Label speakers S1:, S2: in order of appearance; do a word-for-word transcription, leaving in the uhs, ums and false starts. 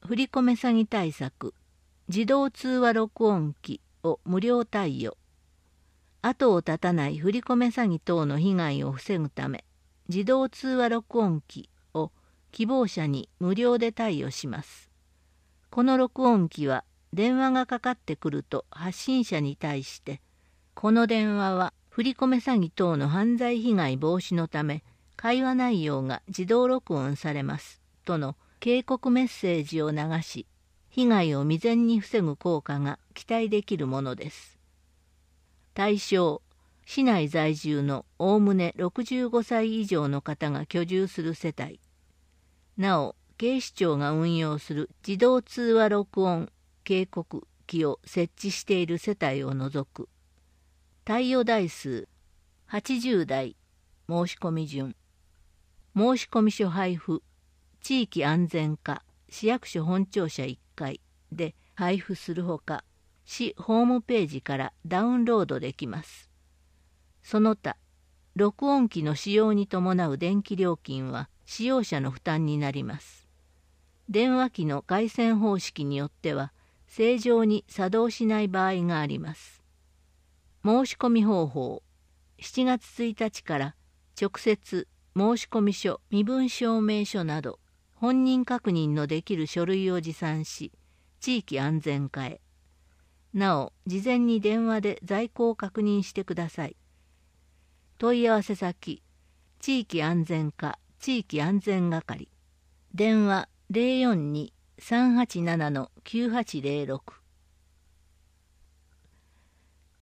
S1: 振り込め詐欺対策、自動通話録音機を無料貸与。後を絶たない振り込め詐欺等の被害を防ぐため、自動通話録音機を希望者に無料で貸与します。この録音機は電話がかかってくると発信者に対して、この電話は振り込め詐欺等の犯罪被害防止のため、会話内容が自動録音されますとの警告メッセージを流し、被害を未然に防ぐ効果が期待できるものです。対象、市内在住のおおむねろくじゅうごさい以上の方が居住する世帯。なお、警視庁が運用する自動通話録音警告機を設置している世帯を除く。貸与台数はちじゅうだい、申し込み順。申込書配布、地域安全課市役所本庁舎いっかいで配布するほか、市ホームページからダウンロードできます。その他、録音機の使用に伴う電気料金は使用者の負担になります。電話機の回線方式によっては、正常に作動しない場合があります。申し込み方法、しちがつついたちから直接申込書、身分証明書など本人確認のできる書類を持参し、地域安全課へ。なお、事前に電話で在庫を確認してください。問い合わせ先、地域安全課地域安全係。電話 ゼロよんに さんはちなな きゅうはちゼロろく